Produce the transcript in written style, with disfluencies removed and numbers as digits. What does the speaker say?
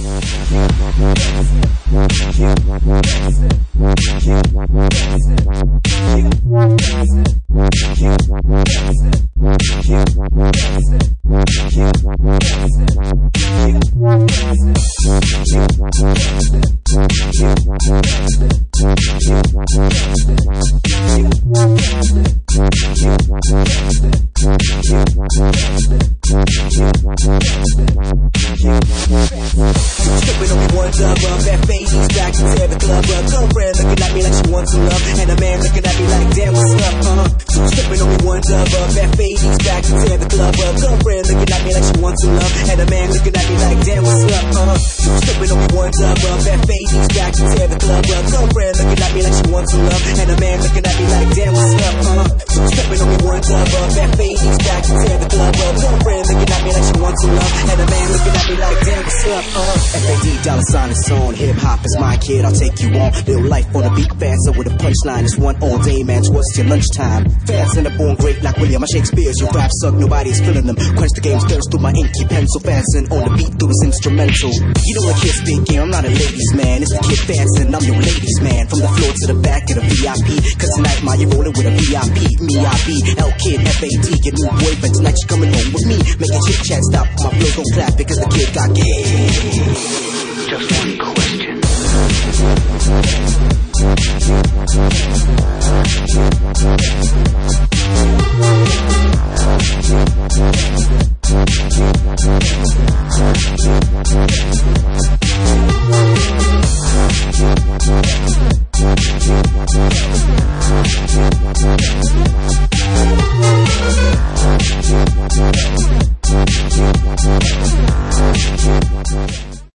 Stripping only one dub up, that fade, he's back to tear the club up. Girlfriend looking at me like she wants some love, and a man looking at me like, damn, what's up, Stripping only one dub up, that fade, he's back to tear the club up. Girlfriend looking at me like she wants some love, and a man looking at me like, damn, what's up, Stripping only one dub up, that fade, he's back to tear the club up. Girlfriend looking at me like she wants some love, and a man looking at me like, damn, what's up, Stripping only one dub up, that fade, he's back to tear the club up. Girlfriend looking at me like she wants some love, and a man looking at me like, damn, what's up, FAD $sign is on. Hip hop is my kid, I'll take you on. Little life on the beat, faster with a punchline. It's one all day, man, towards your lunchtime. Fans in the born great like William, my Shakespeare's. Your rap suck, nobody's feeling them. Quench the game's thirst through my inky pencil. Fasten on the beat through this instrumental. You know the kid speaking, I'm not a ladies man. It's the kid Fanson, I'm your ladies man. From the floor to the back of the VIP. Cause tonight, ma, you're rolling with a VIP. Me, I be L-Kid, F-A-D. Get new boyfriend, tonight you coming home with me. Making chit chat stop, my flow don't clap because the kid got game. Just one question.